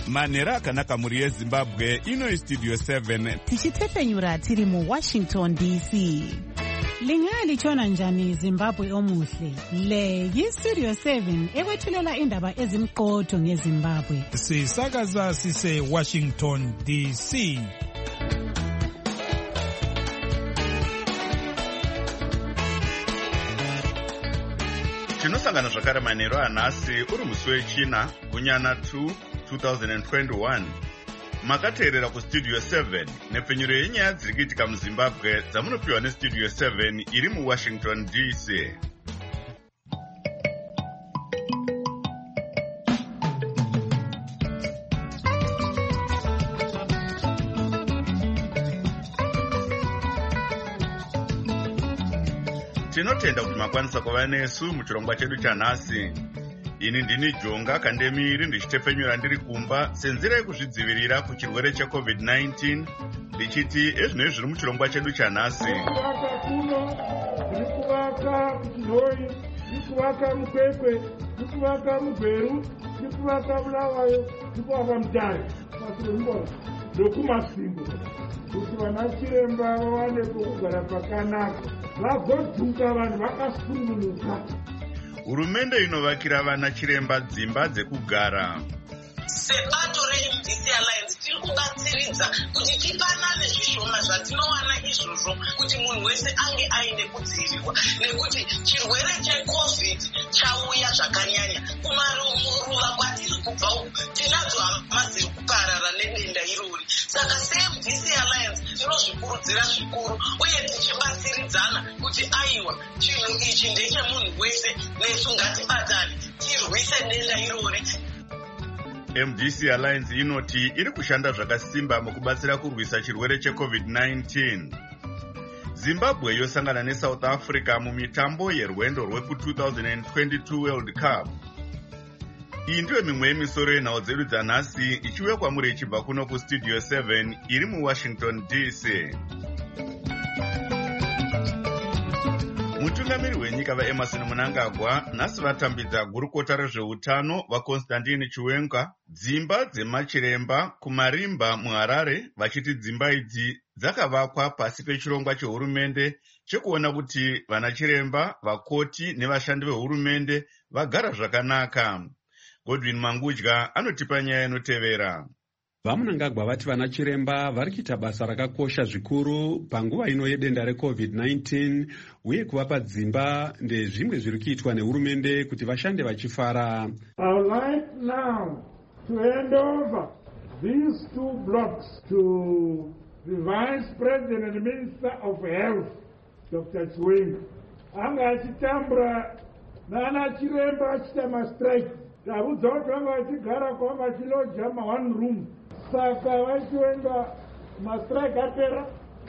manhero akanaka mhuri yezimbabwe. Ino istudio 7 tichitefenyura tiri muWashington DC. Lingaya lichona njani Zimbabwe omuhle? Le yistudio 7 ekwethulela indaba ezimqotho ngeZimbabwe. Sisakaza sise Washington DC. tinosangana zvakare manhero anhasi uri musi wechina gunyana 2 2021. Makateerera kustudio 7 nepfenyuro yenyaya dziri kuitika muzimbabwe dzamunopiwa nestudio 7 iri muWashington DC. Tinotenda kuti makwanisa kuva nesu muchirongwa chedu chanhasi. Ini ndini Jonga Kandemiri ndichitefenyura ndiri kumba senzira yekuzvidzivirira kuchirwere cheCovid-19 ndichiti ezvinoi zviri muchirongwa chedu chanhasi. Kuno ndikuvaka kuchinhoi, ndikuvaka mukwekwe, ndikuvaka mugweru, ndikuvaka Bulawayo, ndikuvaka Mutare, Masirembora ndokumasimbo kuti vana chiremba vawane pokugara pakanaka, vagodhuka vanhu vakasungunuka. Hurumende inovakira vana chiremba dzimba dzekugara. Sebato reMDC Alliance tiri kubatsiridza kuti tipanane zvishoma zvatinowana izvozvo kuti munhu wese ange aine kudzivirirwa, nekuti chirwere cheCovid chauya zvakanyanya. Kumaruva kwatiri kubva uku tinadzo hama dziri kuparara nedenda irori. Saka seMDC Alliance tinozvikurudzira zvikuru uye tichibatsiridzana kuti aiwa chinhu ichi ndechemunhu wese, nesu ngatibatane tirwise denda irori. MDC Alliance inoti iri kushanda zvakasimba mukubatsira kurwisa chirwere cheCovid-19. Zimbabwe yosangana neSouth Africa mumitambo yerwendo rweku2022 World Cup. Iyi ndiyo mimwe yemisoro yenhau dzedu dzanhasi ichiuya kwamuri ichibva kuno kustudio 7 iri muWashington DC. Mutungamiri wenyika vaEmerson Mnangagwa nhasi vatambidza gurukota rezveutano vaConstantine Chiwenga dzimba dzemachiremba kuMarimba muHarare, vachiti dzimba idzi dzakavakwa pasi pechirongwa chehurumende chekuona kuti vanachiremba, vakoti nevashandi vehurumende vagara zvakanaka. Godwin Mangudya anotipa nyaya inotevera. VaMnangagwa vati vanachiremba vari kuita basa rakakosha zvikuru panguva ino yedenda reCovid-19 uye kuvapa dzimba ndezvimwe zviri kuitwa nehurumende kuti vashande vachifara. I would like now to hand over these 2 blocks to the Vice President and Minister of Health, Dr. Chiwenga. Anga achitambura nanachiremba achita mastrike. Tabudzwa kuti vanga vachigara kwanga vachiloja ma-one room. Saka vachiwenga mastrike apera.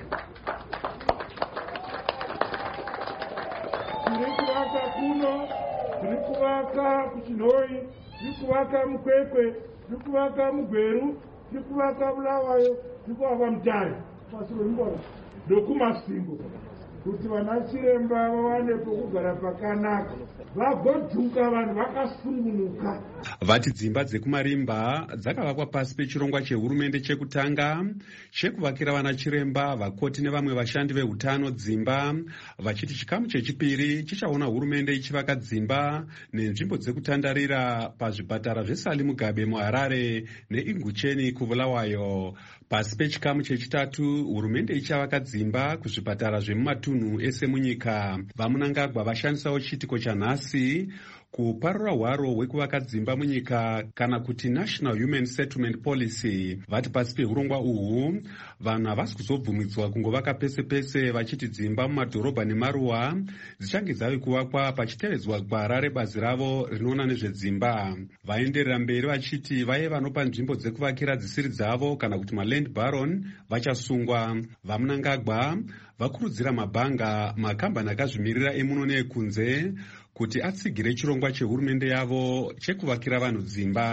Tiri kuvaka kuno, tiri kuvaka kuchinhoi, tiri kuvaka mukwekwe, tiri kuvaka mugweru, tiri kuvaka Bulawayo, tiri kuvaka Mutare, Masirembora ndokumasimbo, kuti vana chiremba vawane pokugara pakanaka, vagodhuka vanhu vakasungunuka. Vati dzimba dzekuMarimba dzakavakwa pasi pechirongwa chehurumende chekutanga chekuvakira vana chiremba, vakoti nevamwe vashandi vehutano dzimba, vachiti chikamu chechipiri chichaona hurumende ichivaka dzimba nenzvimbo dzekutandarira pazvipatara zveSali Mugabe muHarare neIngucheni kuBulawayo. Pasi pechikamu chechitatu hurumende ichavaka dzimba kuzvipatara zvemumatunhu ese munyika. VaMnangagwa vashandisawo chiitiko chanhasi kuparura hwaro hwekuvaka dzimba munyika kana kuti National Human Settlement Policy. Vati pasi pehurongwa uhu vanhu havasi kuzobvumidzwa kungovaka pese pese, vachiti dzimba mumadhorobha nemaruwa dzichange dzave kuvakwa pachitevedzwa gwara rebazi ravo rinoona nezvedzimba. Vaenderera mberi vachiti vaye vanopa nzvimbo dzekuvakira dzisiri dzavo kana kuti maland baron vachasungwa. VaMnangagwa vakurudzira mabhanga, makambani akazvimirira emuno neekunze kuti atsigire chirongwa chehurumende yavo chekuvakira vanhu dzimba.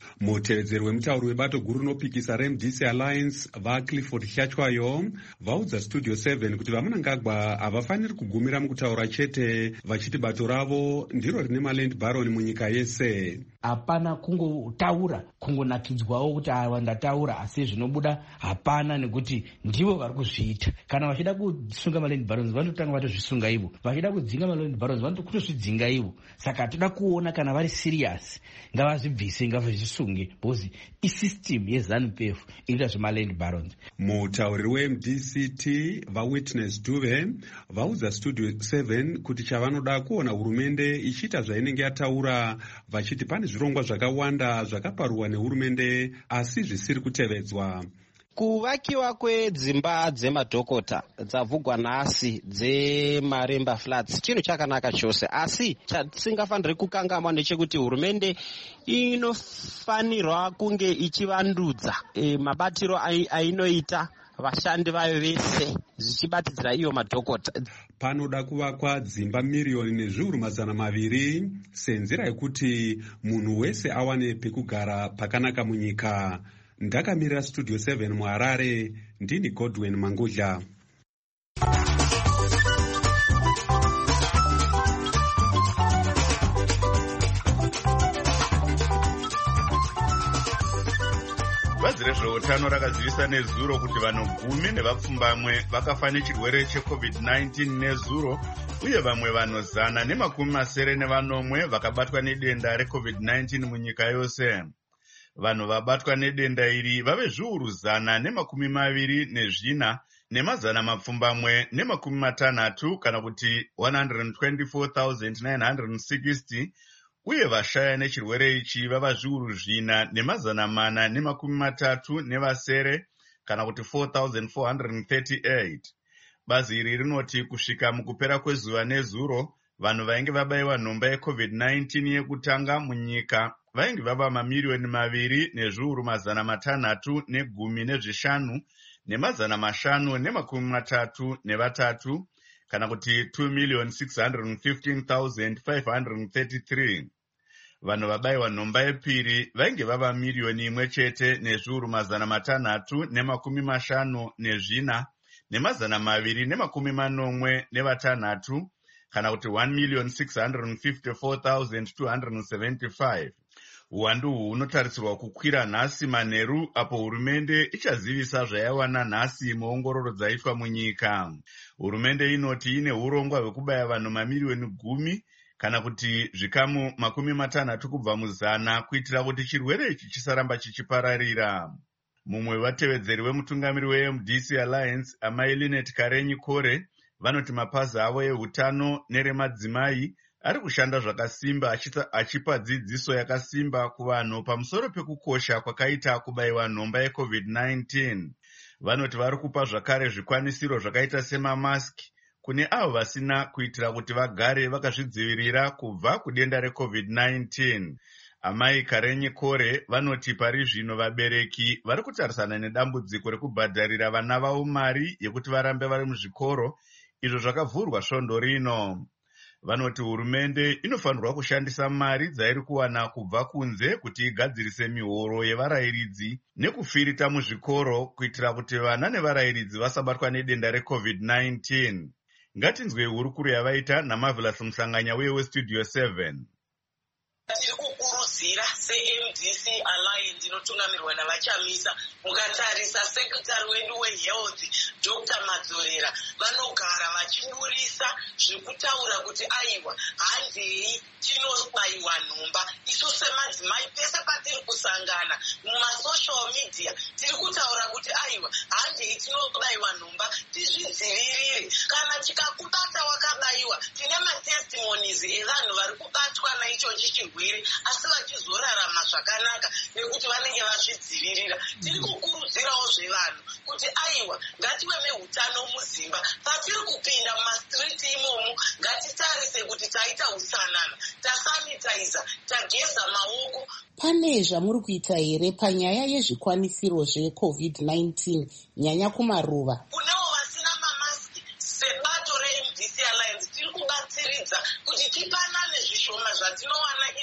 Mutevedzeri wemutauri webato guru rinopikisa reMDC Alliance vaClifford Hlachwayo vaudza Studio 7 kuti vaMunangagwa havafaniri kugumira mukutaura chete, vachiti bato ravo ndiro rine maland baron munyika yese. Hapana kungotaura kungonakidzwawo kuti ava ndataura asi zvinobuda hapana, nekuti ndivo vari kuzviita. Kana vachida kusunga maland barons vanotanga vatozvisunga ivo, vachida kudzinga maland barons vanotozvidzinga ivo. Saka toda kuona kana vari serious ngavazvibvise, ngavazvisunge, because isystem yeZANU-PF inoita zvemaland barons. Mutauriri weMDCT vaWitness Dube vaudza Studio 7 kuti chavanoda kuona hurumende ichiita zvainenge yataura, vachiti pane zvirongwa zvakawanda zvakaparwa nehurumende asi zvisiri kutevedzwa. Kuvakiwa kwedzimba dzemadhokota dzavhugwa nhasi dzeMaremba Flats chinhu chakanaka chose, asi chatisingafaniri kukangamwa ndechekuti hurumende inofanirwa kunge ichivandudza mabatiro ainoita vashandi vayo vese zvichibatidzira iyo madhokota. Panoda kuvakwa dzimba miriyoni nezviuru mazana maviri senzira yekuti munhu wese awane pekugara pakanaka munyika. Ndakamirira Studio 7 muHarare, ndini Godwin Mangudla. Bazi rezveutano rakazivisa nezuro kuti vanhu 10 nevapfumbamwe vakafa nechirwere cheCovid-19 nezuro, uye vamwe vanhu 190 vakabatwa nedenda reCovid-19 munyika yose. Vanhu vabatwa nedenda iri vave zviuru 124 nemazana mapfumbamwe ne60 kana kuti 124,960, uye vashaya nechirwere ichi vava zviuru 4 nemazana 430 nevasere kana kuti 4,438. Bazi iri rinoti kusvika mukupera kwezuva nezuro, vanhu vainge vabayiwa nhomba yeCovid-19 yekutanga munyika vainge vava mamiriyoni 2 nezviuru 615 nemazana 533 kana kuti 2,615,533. Vanhu vabayiwa nhomba yepiri vainge vava miriyoni 1 nezviuru 354 nemazana 286 kana kuti 1,654,275. Uwandu uhu hunotarisirwa kukwira nhasi manheru apo hurumende ichazivisa zvaiwana nhasi muongororo dzaitwa munyika. Hurumende inoti ine urongwa hwekubaya vanhu mamiriyoni 10 kana kuti zvikamu 60 kubva muzana kuitira kuti chirwere ichi chisaramba chichipararira. Mumwe vatevedzeri wemutungamiri weMDC Alliance, Amai Linet Karenyi Kore, vanoti mapazi avo ehutano neremadzimai ari kushanda zvakasimba achipa dzidziso yakasimba kuvanhu pamusoro pekukosha kwakaita kubayiwa nhomba yeCovid-19. Vanoti vari kupa zvakare zvikwanisiro zvakaita semamaski kune avo vasina, kuitira kuti vagare vakazvidzivirira kubva kudenda reCovid-19. Amai Karenyi Kore vanoti pari zvino vabereki vari kutarisana nedambudziko rekubhadharira vana vavo mari yekuti varambe vari muzvikoro, izvo zvakavhurwa svondo rino. Vanoti hurumende inofanirwa kushandisa mari dzairi kuwana kubva kunze kuti igadzirise mihoro yevarayiridzi nekufirita muzvikoro kuitira kuti vana nevarayiridzi vasabatwa nedenda reCovid-19. Ngatinzwe hurukuru yavaita naMarvelous Musanganya weStudio 7. Tirikukurudzira seMDC Alliance inotungamirwa navaChamisa, mukatarisa sekretari wedu wehealth Dr. Madzorera vanogara vachiburisa zvekutaura kuti aiwa handei tinobayiwa nhomba. Isu semadzimai pese patiri kusangana mumasocial media tiri kutaura kuti aiwa handei tinobayiwa nhomba, tizvidzivirire. Kana chikakubata wakabayiwa, tine matestimonies evanhu vari kubatwa naichochi chirwere asi vachizorarama zvakanaka nekuti vanenge vazvidzivirira. Tiri kukurudzirawo zvevanhu kuti aiwa ngative nehutano muzimba. Patiri kupinda mumastriti imomo ngatitarise kuti taita utsanana, tasanitiza, tageza maoko. Pane zvamuri kuita here panyaya yezvikwanisiro zveCovid-19 nyanya kumaruva? Kunewo vasina mamaski, sebato reMDC Alliance tiri kubatsiridza kuti tipanane zvishoma zvatinowana izvo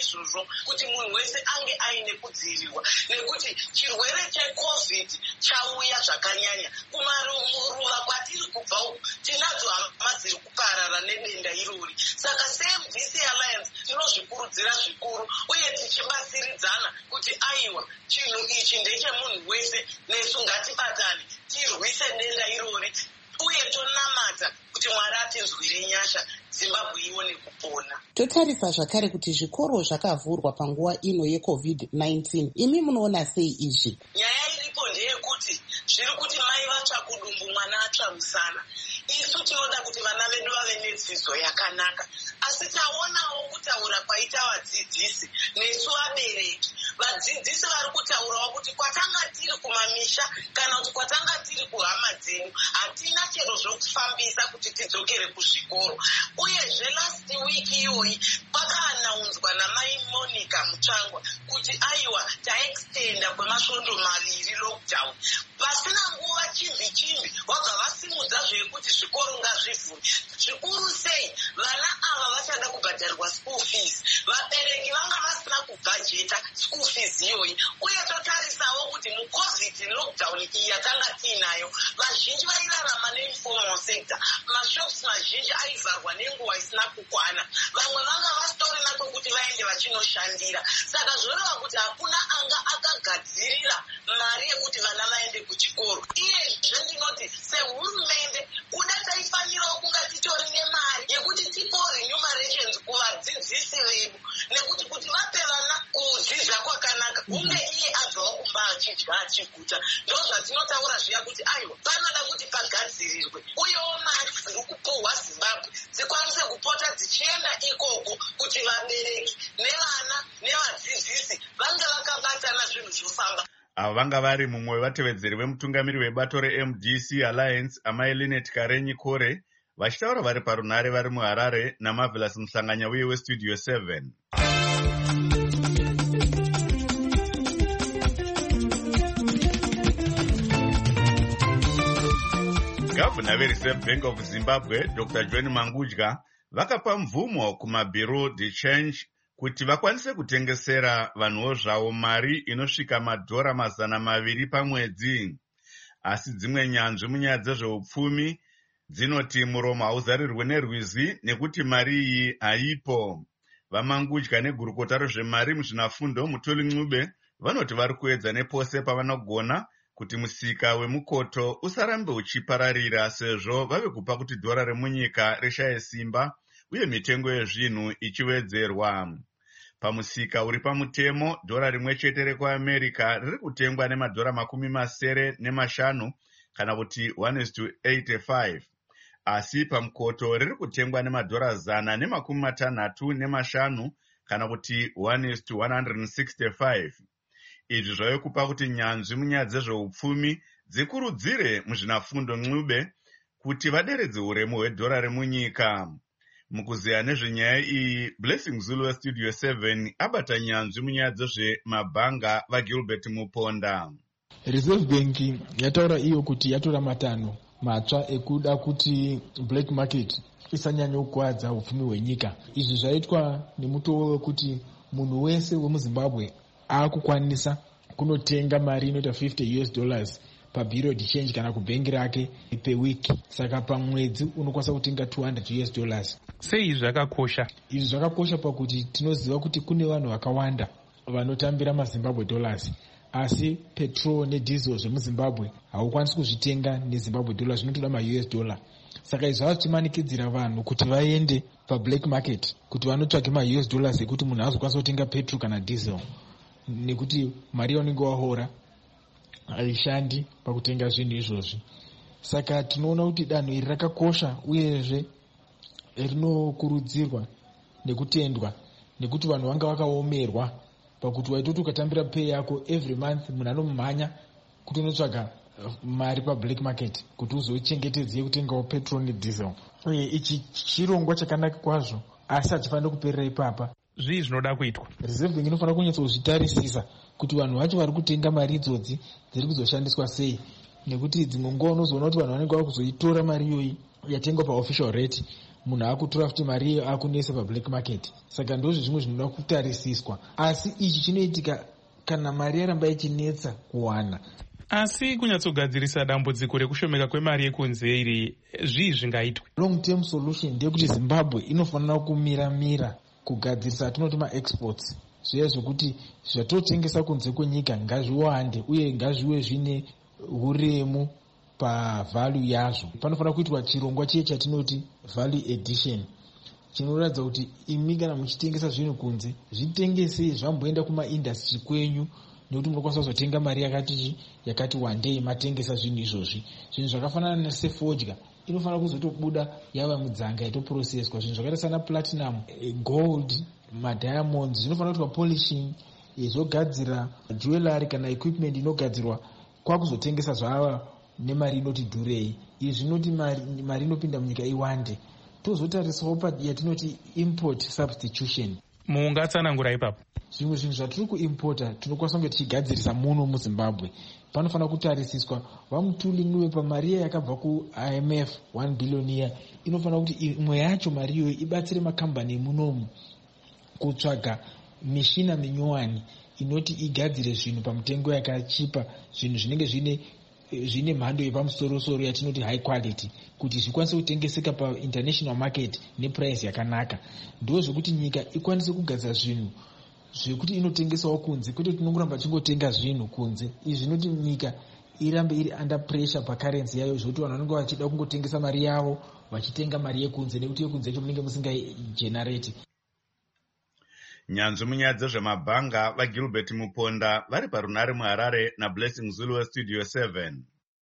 izvozvo kuti munhu wese ange aine kudzivirirwa, nekuti chirwere cheCovid chauya zvakanyanya. Kumaruva kwatiri kubva uku tinadzo hama dziri kuparara nedenda irori. Saka CMDC Alliance tinozvikurudzira zvikuru uye tichibatsiridzana kuti aiwa chinhu ichi ndechemunhu wese, nesu ngatibatane tirwise denda irori uye tonamata kuti Mwari atinzwire nyasha, Zimbabwe ione kupona. Totarisa zvakare kuti zvikoro zvakavhurwa panguva ino yeCovid-19. Imi munoona sei izvi? Nyaya iripo ndeyekuti zviri kuti mai vatsvakudumbu mwana atsva musana. Isu tinoda kuti vana vedu vave nedzidzo yakanaka, asi taonawo kutaura kwaita vadzidzisi nesu vabereki. Vadzidzisi vari kutaurawo kuti kwatanga tiri kumamisha kana kuti kwatanga tiri kuhama dzenyu hatina chero zvokufambisa kuti tidzokere kuzvikoro. Uyezve last week iyoyi kwakaanaunzwa namai Monica Mutsvangwa kuti aiwa taextenda kwemasvondo 2 lockdown. Pasina nguva chimbi wabva vasimudza zvekuti zvikoro ngazvivhurwe. Zvikuru sei vana ava vachada kubhadharwa school fees, vabereki vanga vasina kubhajeta school fees iyoyi. Uye totarisawo kuti muCovid lockdown iyi yatanga tiinayo, vazhinji vairarama neinformal sector, mashops mazhinji aivharwa nenguva isina kukwana, vamwe vanga vasitorina kwekuti vaende vachinoshandira. Saka zvoreva kuti hakuna anga akagadzirira mari yekuti vana vaende kuchikoro. Iyezve ndinoti sehurumende kuda taifanirawo kunga titori nemari yekuti tipo remunerations kuvadzidzisi vedu, nekuti kuti vape vana kudzidza kwakanaka hunge iye abvawo kumba achidya achiguta. Ndo zvatinotaura zviya kuti aiwa panoda kuti pagadzirirwe uyewo mari dziri kupuhwa Zimbabwe dzikwanise kupota dzichienda ikoko kuti vabereki nevana nevadzidzisi vange vakabatana zvinhu zvofamba. Ava vanga vari mumwe wevatevedzeri vemutungamiri webato reMDC Alliance amai Linet Karenyi Kore vachitaura vari parunhare vari muHarare naMarvelous Musanganya uye weStudio 7. Gavana veReserve Bank of Zimbabwe Dr. John Mangudya vakapa mvumo kumaBureau de Change kuti vakwanise kutengesera vanhuwo zvavo mari inosvika madhora 200 pamwedzi. Asi dzimwe nyanzvi munyaya dzezveupfumi dzinoti muromo hauzarirwe nerwizi nekuti mari iyi haipo. Vamangudya negurukota rezvemari muzvinafundo Mutoli Ncube vanoti vari kuedza nepose pavanogona kuti musika wemukoto usarambe uchipararira sezvo vave kupa kuti dhora remunyika rishaye simba uye mitengo yezvinhu ichiwedzerwa. Pamusika uri pamutemo dhora rimwe chete rekuAmerica riri kutengwa nemadhora 75 kana kuti 1:85, asi pamukoto riri kutengwa nemadhora 165 kana kuti 1:165. Izvi zvave kupa kuti nyanzvi munyaya dzezveupfumi dzikurudzire muzvinafundo Ncube kuti vaderedze uremu hwedhora remunyika. Mukuzeya nezvenyaya iyi, Blessing Zulu weStudio 7 abata nyanzvi munyaya dzezvemabhanga vaGilbert Muponda. Reserve Bank yataura iyo kuti yatora matanho matsva ekuda kuti black market isanyanya kukuwadza upfumi hwenyika. Izvi zvaitwa nemutoo wekuti munhu wese wemuZimbabwe akukwanisa kunotenga mari inoita $50 paBureau de Change kana kubhengi rake per week. Saka pamwedzi unokwanisa kutenga $200. Sei izvi zvakakosha? Izvi zvakakosha pakuti tinoziva kuti kune vanhu vakawanda vanotambira maZimbabwe dollars, asi petrol nediesel zvemuZimbabwe haukwanisi kuzvitenga neZimbabwe dollars, zvinotoda maUS$. Saka izvi zvava zvichimanikidzira vanhu kuti vaende pablack market kuti vanotsvake maUS$ ekuti munhu azokwanisa kutenga petrol kana diesel, nekuti mari yaunenge wahora haishandi pakutenga zvinhu izvozvi. Saka tinoona kuti danho iri rakakosha uyezve rinokurudzirwa nekutendwa, nekuti vanhu vanga vakaomerwa pakuti waitoti ukatambira pay yako every month munhu anomhanya kuti unotsvaga mari pablack market kuti uzochengetedze kutengawo petrol nediesel. Uye ichi chirongwa chakanaka kwazvo, asi hachifaniri kuperera ipapa. Zvii zvinoda kuitwa? Reserve Bank inofanira kunyatsozvitarisisa kuti vanhu vacho vari kutenga mari idzodzi dziri kuzoshandiswa sei, nekuti dzimwe nguva unozoona kuti vanhu vanenge vava kuzoitora mari iyoyi yatengwa paofficial rate, munhu akutora futi mari iyo akunesa pablack market. Saka ndozvo zvimwe zvinoda kutarisiswa, asi ichi chinoitika kana mari yaramba ichinetsa kuwana. Asi kunyatsogadzirisa dambudziko rekushomeka kwemari yekunze iri zvii zvingaitwe? Long term solution ndeyekuti Zimbabwe inofanira kumira kugadzirisa atinoti ma-exports, zviya zvokuti zvatotengesa kunze kwenyika ngazviwande uye ngazviwe zvine uremu pavalue yazvo. Panofanira kuitwa chirongwa chiye chatinoti value addition, chinoratidza kuti imi kana muchitengesa zvinhu kunze zvitengese zvamboenda kumaindastry kwenyu, nekuti munokwanisa kuzotenga mari yakati wandei matengesa zvinhu izvozvi. Zvinhu zvakafanana sefodya inofanira kuzotobuda yava mudzanga yatoprocesswa. Zvinhu zvakaita sana platinum, gold, madiamonds zvinofanira kuitwa polishing, zvogadzira jewelry kana equipment inogadzirwa kwakuzotengesa zvava nemari inoti dhurei. Izvi zvinoti mari inopinda munyika iwande. Tozotarisawo yatinoti import substitution. Mungatsanangura ipapo? Zvimwe zvinhu zvatiri kuimpota tinokwanisa kunge tichigadzirisa muno muZimbabwe. Panofanira kutarisiswa vamutooling wepamari yakabva kuIMF 1 billion inofanira kuti imwe yacho mari iyoyo ibatsire makambani emunomu kutsvaga mishina minyowani inoti igadzire zvinhu pamutengo yakachipa, zvinhu zvinenge zvine mhando yepamusoro-soro yatinoti high quality, kuti zvikwanise kutengeseka painternational market neprice yakanaka. Ndo zvokuti nyika ikwanise kugadzira zvinhu zvekuti inotengesawo kunze, kwete tinongoramba chingotenga zvinhu kunze. Izvi zvinoti nyika irambe iri under pressure pacurrency yayo, zvokuti vanhu vanenge vachida kungotengesa mari yavo vachitenga mari yekunze, nekuti yekunze yacho munenge musingagenerate. Nyanzvi munyaya dzezvemabhanga vaGilbert Muponda vari parunare muHarare naBlessing Zulu weStudio 7.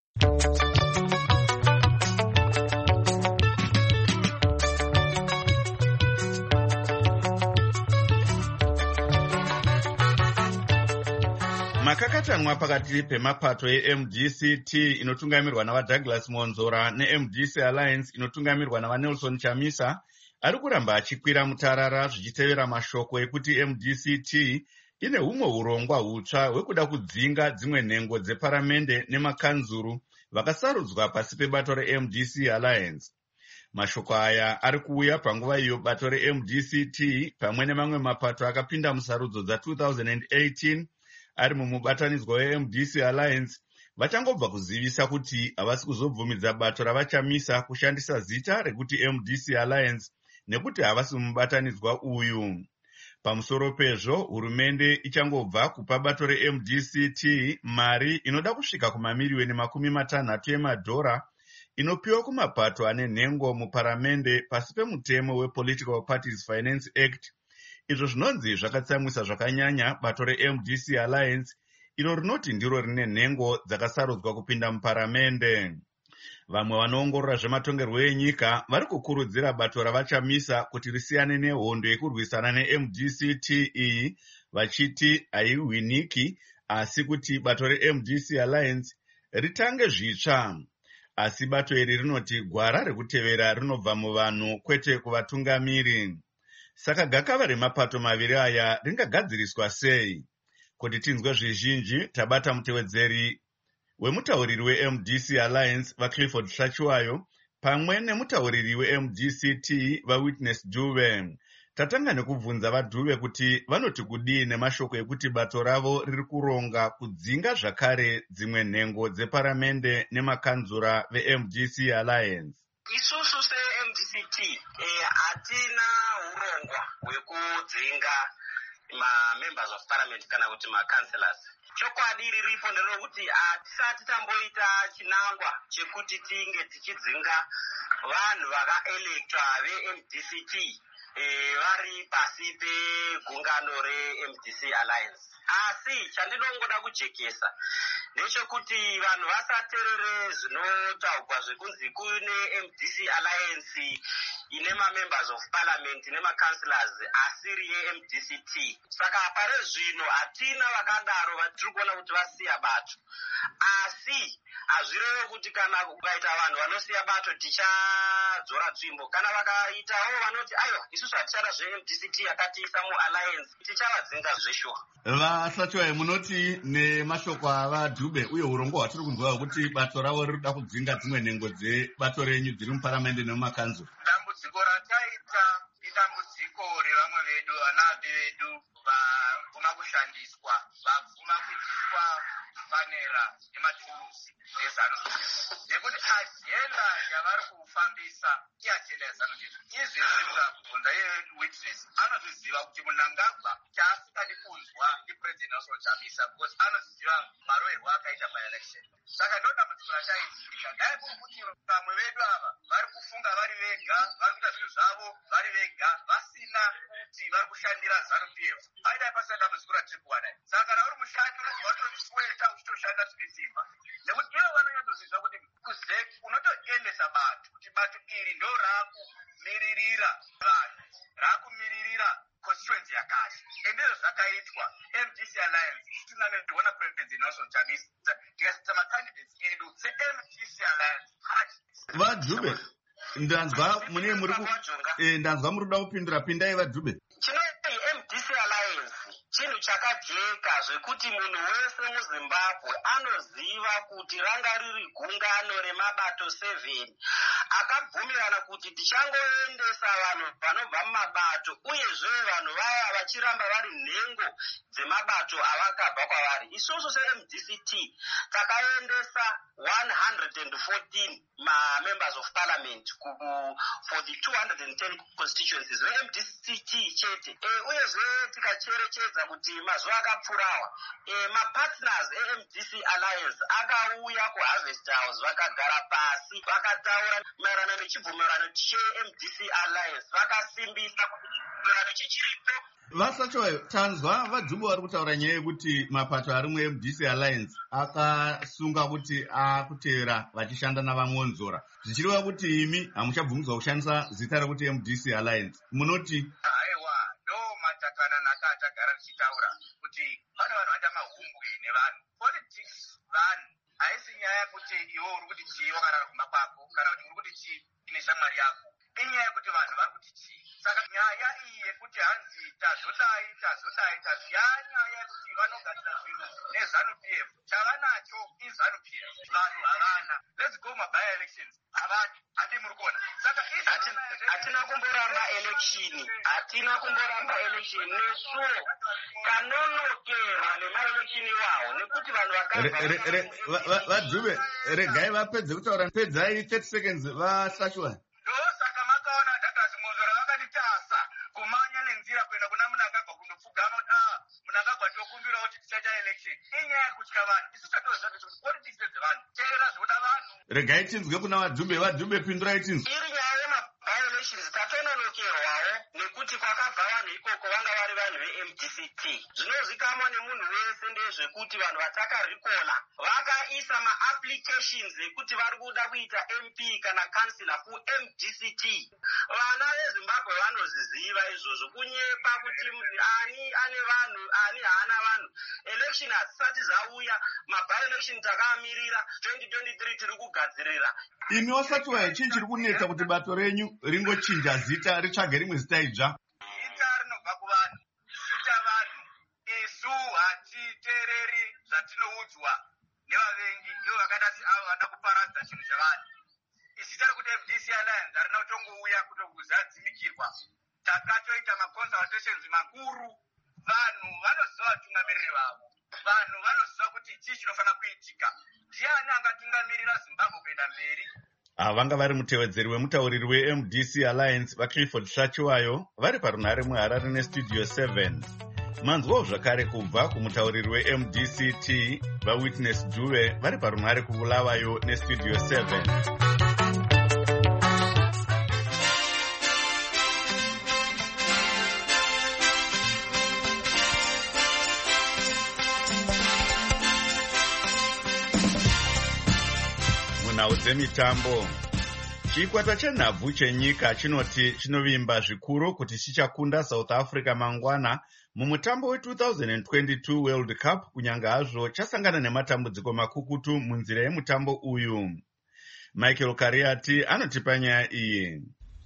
Makakatanwa pakati pemapato eMDCT inotungamirwa navaDouglas Monzora neMDC Alliance inotungamirwa navaNelson Chamisa ari kuramba achikwira mutarara zvichitevera mashoko ekuti MDCT ine humwe urongwa hutsva hwekuda kudzinga dzimwe nhengo dzeparamende nemakanzuru vakasarudzwa pasi pebato reMDC Alliance. Mashoko aya ari kuuya panguva iyo bato reMDCT pamwe nemamwe mapato akapinda musarudzo dza2018 ari mumubatanidzwa weMDC Alliance vachangobva kuzivisa kuti havasi kuzobvumidza bato ravachamisa kushandisa zita rekuti MDC Alliance nekuti havasi mumubatanidzwa uyu. Pamusoro pezvo, hurumende ichangobva kupa bato reMDCT mari inoda kusvika kumamiliyoni $60 emadhora inopiwa kumapato ane nhengo muparamende pasi pemutemo wePolitical Parties Finance Act. Izvo zvinonzi zvakatsamwisa zvakanyanya bato reMDC Alliance iro rinoti ndiro rine nhengo dzakasarudzwa kupinda muparamende. Vamwe vanoongorora zvematongerwo enyika vari kukurudzira bato ravachamisa kuti risiyane nehondo yekurwisana neMDCT iyi vachiti haihwiniki, asi kuti bato reMDC Alliance ritange zvitsva. Asi bato iri rinoti gwara rekutevera rinobva muvanhu kwete kuvatungamiri. Saka gakava remapato maviri aya ringagadziriswa sei? Kuti tinzwe zvizhinji, tabata mutevedzeri wemutauriri weMDC Alliance vaClifford Shachiwayo pamwe nemutauriri weMDCT vaWitness Dube. Tatanga nekubvunza vaDube kuti vanoti kudii nemashoko ekuti bato ravo riri kuronga kudzinga zvakare dzimwe nhengo dzeparamende nemakanzura veMDC Alliance. Isusu seMDCT hatina urongwa hwekudzinga members of parliament kana kuti councillors. Chokwadi riripo nderokuti hatisati tamboita chinangwa chekuti tinge tichidzinga vanhu vakaelektwa veMDCT vari pasi pegungano reMDC Alliance. Asi chandinongoda kujekesa ndechekuti vanhu vasateerere zvinotaurwa zvekunzi kune MDC Alliance ine members of parliament nemaCouncillors asiri yeMDCT. Saka pare zvino hatina vakadaro vatiri kuona kuti vasiya bato. Asi hazvireve kuti kana kukaita vanhu vanosiya bato tichadzora tsvimbo. Kana vakaitawo vanoti aiwa isusu hatichada zveMDCT yakatiisa mualliance tichavadzinga zveshuwa. VaShachiwayo, munoti nemashoko avaDube uye urongwa hwatiri kunzwa hwekuti bato ravo riri kuda kudzinga dzimwe nhengo dzebato renyu dziri muparamende nemumakanzuro. Dambudziko vanabe vedu vabvuma kushandiswa, vabvuma kuitiswa panera nematurusi ezanupf nekuti ajenda yavari kufambisa iajenda yazanupf. Izvezvi mukabvunza yewitness anozviziva kuti Mnangagwa chaasingadi kunzwa ndipresident Nelson Chamisa because anoziva maroverwo akaita maelection. Saka ndodambudziko rachaitika. Dai kuri kuti vamwe vedu ava vari kufunga vari vega, vari kuita zvinhu zvavo vari vega, vasina kuti vari kushandira ZANU-PF, aidai pasina dambudziko ratiri kuwana. Saka kana uri mushandi unotosweta uchitoshanda zvine simba, nekuti ivo vanonyatsoziva kuti kuzek unotoendesa bato kuti bato iri ndo raakumiririra vanhu, raakumiririra constituency yakati. Endezvo zvakaitwa MDC Alliance tisingandiona president Nelson Chamisa tikaita macandidates edu seMDC Alliance. Vadhube, ndanzwa mune muri ndanzwa muri kuda kupindura, pindai Vadhube. Chinoti MDC Alliance chinhu chakajeka zvekuti munhu wese muZimbabwe anoziva kuti ranga riri gungano remabato 7 akabvumirana kuti tichangoendesa vanhu vanobva mumabato, uyezve vanhu vaya vachiramba vari nhengo dzemabato avakabva kwavari. Isusu seMDCT takaendesa 114 members of parliament for the 210 constituencies veMDCT chete. Uyezve tikacherechedza kuti mazuva akapfuurawa mapartners eMDC Alliance akauya kuHarvest House vakagara pasi vakataura maererano nechibvumirano cheMDC Alliance, vakasimbisa kuti chibvumirano chichiripo. Vasacho tanzwa Vadhube vari kutaura nyaya yekuti mapato ari muMDC Alliance akasunga kuti akutevera vachishanda navamwonzora, zvichireva kuti imi hamuchabvumidzwa kushandisa zita rekuti MDC Alliance. Munoti takagara tichitaura kuti pane vanhu vaita mahumbwe nevanhu. Politics vanhu haisi nyaya kuti iwe uri kuti chii wakagara kumba kwako kana kuti uri kuti chii ine shamwari yako, inyaya yekuti vanhu vari kuti chii. Saka nyaya iyi yekuti hanzi tazodai yanyaya yekuti vanogadzira zvinhu neZANU-PF, chavanacho iZANU-PF, vanhu havana. Let's go by elections, havana. Handi muri kuona. Saka hatina kumboramba election nesuo kanonokerwa nemaelection iwawo nekuti vanhu vakabva. Vadhube, regai vapedze kutaura, pedzai 30 seconds vasashwa. Ndosaka makaona Douglas Monzora vakatitasa kumanya nenzira kuenda kuna Mnangagwa kundopfugama kuti Mnangagwa tokumbira kuti tichaita election. Inyaya yekutya vanhu. Isu tatoziva kuti politics dzevanhu teerera zvoda vanhu. Regai tinzwe kuna Vadhube. Vadhube, pindurai tinzwe. Iri nyaya yema-by-elections tatononokerwawo nekuti kwakabva vanhu ikoko vanga vari vanhu veMDCT. Zvinozikamwa nemunhu wese ndezvekuti vanhu vatakarikola vakaisa ma-applications ekuti vari kuda kuita MP kana kansila kuMDCT. Vana veZimbabwe vanozviziva izvozvo, kunyepa kuti ani ane vanhu ani haana vanhu. Election hazisati dzauya, ma-by-election takamirira 2023 tiri kugadzirira. Imi wasati chii chiri kunetsa kuti bato renyu ringochinja zita ritsvage rimwe zita idzva? Zita rinobva kuvanhu, zita vanhu. Isu hatiteereri zvatinoudzwa nevavengi, ivo vakaita seavo vada kuparadza chinhu chavanhu. Zita rekuti MDC Alliance harina kutongouya kutokuzadzimikirwa. Takatoita maconsultations makuru. Vanhu vanoziva vatungamiriri vavo, vanhu vanoziva kuti chii chinofanira kuitika. Ndiani angatungamirira Zimbabwe kuenda mberi? Vanga vari mutevedzeri wemutauriri weMDC Alliance vaClifford Shachiwayo vari parunhare muHarare nestudio 7. Manzwawo zvakare kubva kumutauriri weMDCT vaWitness Dube vari parunhare kuBulawayo nestudio 7. Munhau dzemitambo. Chikwata chenhabvu chenyika chinoti chinovimba zvikuru kuti chichakunda South Africa mangwana mumutambo we2022 World Cup, kunyanga hazvo chasangana nematambudziko makukutu munzira yemutambo uyu. Michael Kariati anotipa nyaya iyi.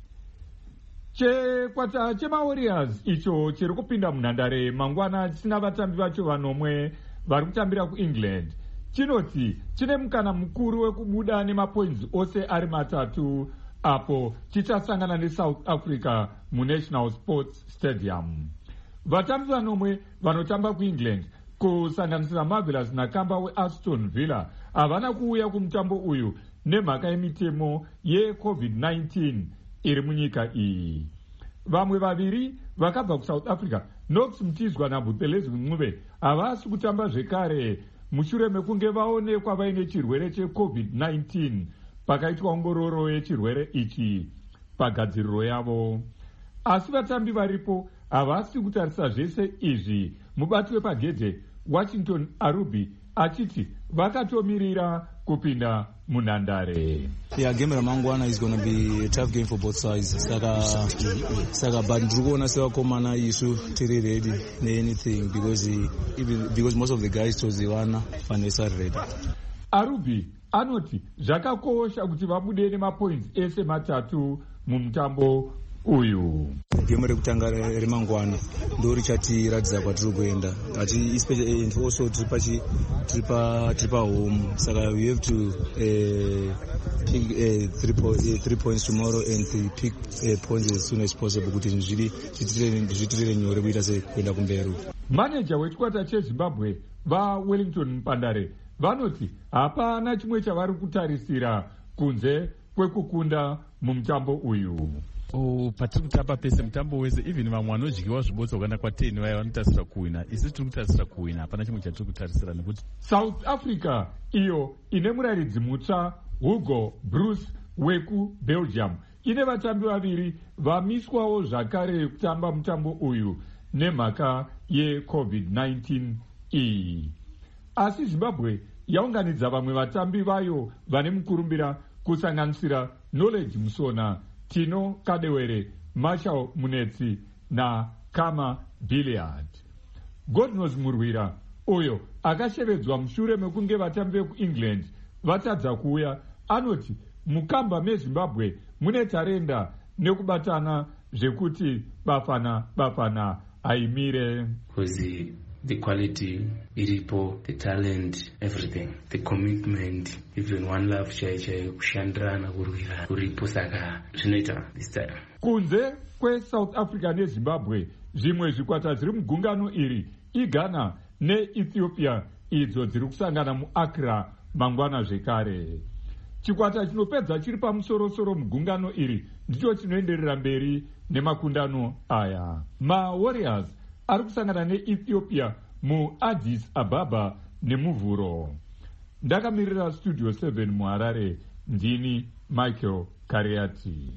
Chikwata chemaWarriors icho chiri kupinda munhandare mangwana chisina vatambi vacho vanomwe vari kutambira kuEngland chinoti chine mukana mukuru wekubuda nemapoints ose ari matatu apo chichasangana neSouth Africa muNational Sports Stadium. vatambi vanomwe vanotamba kuengland kusanganisira Marvelous Nakamba weAston Villa havana kuuya kumutambo uyu nemhaka yemitemo yeCovid-19 iri munyika iyi. Vamwe vaviri vakabva kuSouth Africa, Knox Mtizwa naButhelezi Ncube havasi kutamba zvekare mushure mekunge vaonekwa vaine chirwere cheCovid-19 pakaitwa ongororo yechirwere ichi pagadziriro yavo. Asi vatambi varipo havasi kutarisa zvese izvi. Mubati wepagedhe Washington Arubi achiti vakatomirira kupinda munhandare. Yeah, game ramangwana is going to be a tough game for both sides. Saka but ndiri kuona sevakomana isu tiri ready neanything because most of the guys tozivana fanesa ready. Arubi anoti zvakakosha kuti vabude nemapoints ese matatu mumutambo uyu. Game rekutanga remangwana ndo richatiratidza kwatiri kuenda and also tiri pa home, saka we have to pick 3 points tomorrow and pick points as soon as possible kuti zvitirere nyore kuita sekuenda kumberi. Manager wechikwata cheZimbabwe vaWellington Mpandare vanoti hapana chimwe chavari kutarisira kunze kwekukunda mumutambo uyu. Patiri kutamba pese mutambo wese, even vamwe vanodyiwa zvibotso kana kwa10 vaya vanotarisira kuwina, isi tiri kutarisira kuwina, hapana chimwe chatiri kutarisira nekuti South Africa iyo ine muraridzi mutsva Hugo Bruce wekuBelgium ine vatambi vaviri vamiswawo zvakare kutamba mutambo uyu nemhaka yeCovid-19 iyi. Asi Zimbabwe yaunganidza vamwe vatambi vayo vane mukurumbira kusanganisira Knowledge Musona, Tino Kadewere, Marshall Munetsi na Kama Billiard. Godnos Murwira uyo akashevedzwa mushure mekunge vatambi vekuEngland vatadza kuuya anoti mukamba meZimbabwe mune tarenda nekubatana zvekuti bafana aimire. The quality, iripo, the talent, everything, the commitment, even one love chaichai kushandirana kurwira uripo, saka zvinoita this time. Kunze kweSouth Africa neZimbabwe zvimwe zvikwata zviri mugungano iri iGhana neEthiopia idzo dziri kusangana muAccra mangwana zvekare. Chikwata chinopedza chiri pamusorosoro mugungano iri ndicho chinoenderera mberi nemakundano aya. MaWarriors ari kusangana neEthiopia muAddis Ababa nemuvhuro. Ndakamirira Studio 7 muHarare, ndini Michael Kariati.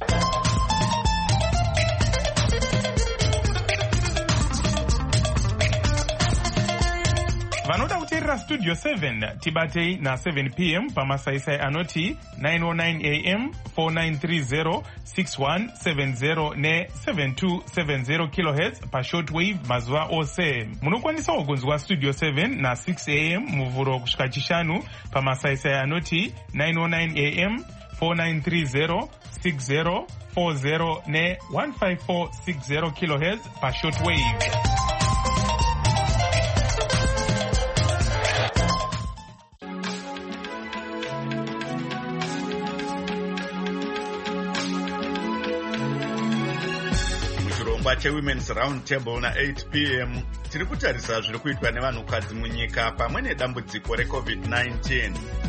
Vanoda kuteerera Studio 7 tibatei na 7 p.m. pamasaisai anoti 909 am 4930 6170 ne 7270 kHz pashortwave mazuva ose. Munokwanisawo kunzwa Studio 7 na 6 am muvhuro kusvika chishanu pamasaisai anoti 909 am 4930 6040 ne 15460 kHz pashortwave. cheWomen's Round Table na 8 p.m. tiri kutarisa zviri kuitwa nevanhukadzi munyika pamwe nedambudziko reCovid-19.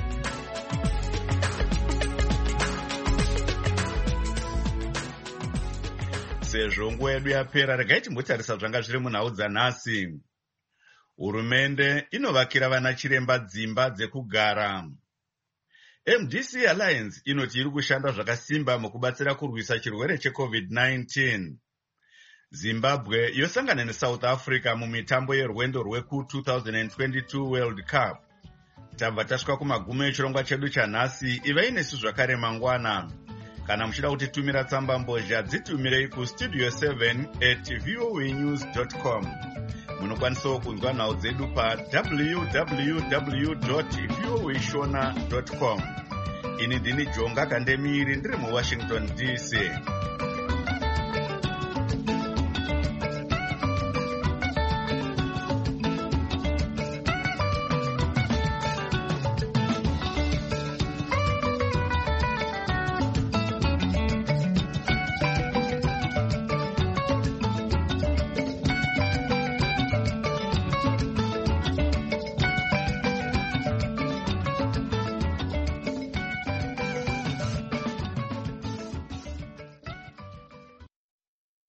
Sezvo nguva yedu yapera, regai timbotarisa zvanga zviri munhau dzanhasi. Hurumende inovakira vana chiremba dzimba dzekugara. MDC Alliance inoti iri kushanda zvakasimba mukubatsira kurwisa chirwere cheCovid-19. Zimbabwe yosangana neSouth Africa mumitambo yerwendo rweku2022 World Cup. Tabva tasvika kumagumo echirongwa chedu chanhasi. Ivai nesu zvakare mangwana. Kana muchida kutitumira tsamba mbozha dzitumirei kustudio 7@voanews.com. Munokwanisawo kunzwa nhau dzedu pa www.voashona.com. Ini ndini Jonga Kandemiri ndiri muWashington DC.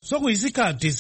所以是个